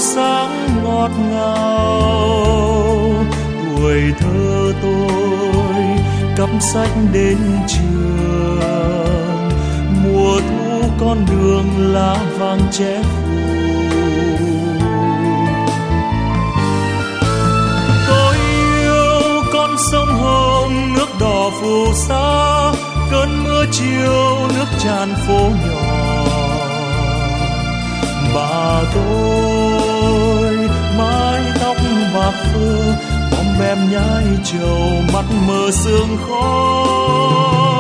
sáng ngọt ngào. Tuổi thơ tôi cắp sách đến trường, mùa thu con đường lá vàng che phủ. Tôi yêu con sông Hồng nước đỏ phù sa, cơn mưa chiều nước tràn phố nhỏ. Bà tôi mái tóc bạc phơ, bom bem nhái trầu mắt mờ sương khói.